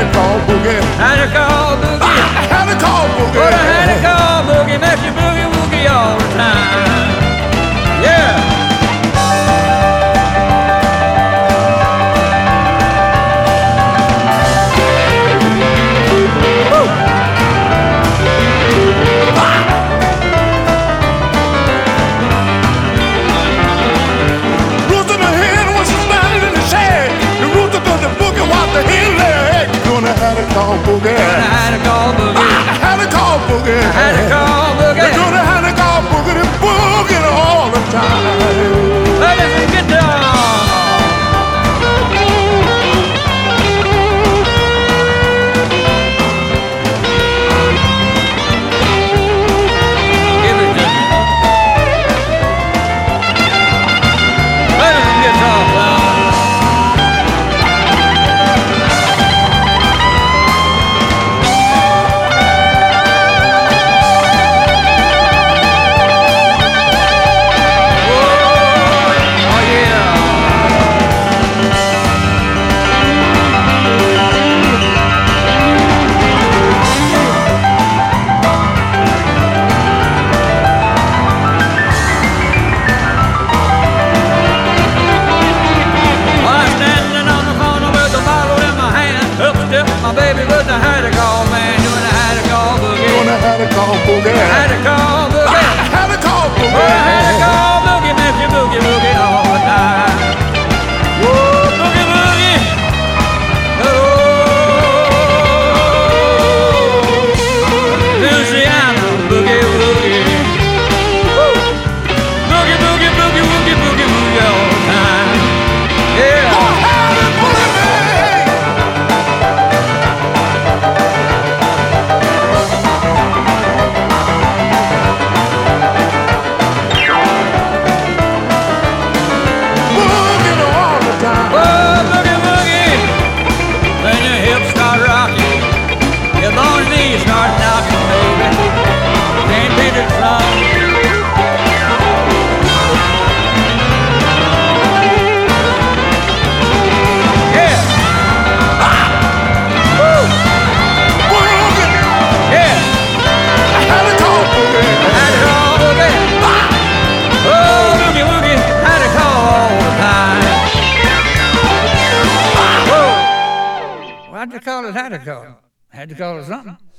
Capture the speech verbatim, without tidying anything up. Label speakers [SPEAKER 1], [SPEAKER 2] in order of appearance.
[SPEAKER 1] to call boogie.
[SPEAKER 2] Had to call boogie.
[SPEAKER 1] I had to call boogie.
[SPEAKER 2] But I had to call boogie, makes you boogie woogie all the time. Yeah.
[SPEAKER 1] Call boogie.
[SPEAKER 2] I had to call boogie.
[SPEAKER 1] I had to call boogie.
[SPEAKER 2] I had to call boogie.
[SPEAKER 1] You're gonna have to call boogie and boogie all the time.
[SPEAKER 2] Ladies and guitar. Give it to me. Ladies and guitar. My baby was a had to call man, doing a had to call boogie.
[SPEAKER 1] Doing a had to call boogie.
[SPEAKER 2] I had to call boogie.
[SPEAKER 1] I had to call boogie.
[SPEAKER 2] Well, I had to call boogie, makes you boogie boogie all the time. Woo, boogie boogie. Oh, Louisiana boogie woogie. Woo, boogie boogie boogie woogie boogie woogie all the time. Yeah.
[SPEAKER 1] Oh, had it, boogie man.
[SPEAKER 2] Start knocking, baby. Can't beat it from. Yeah. Ah. Woo.
[SPEAKER 1] Boogie.
[SPEAKER 2] Yeah.
[SPEAKER 1] I had to call boogie.
[SPEAKER 2] I had to call boogie. Ah. Oh, boogie woogie. Had to call all the time. Ah. Whoa. Why'd you call it had to call? Had to call it something.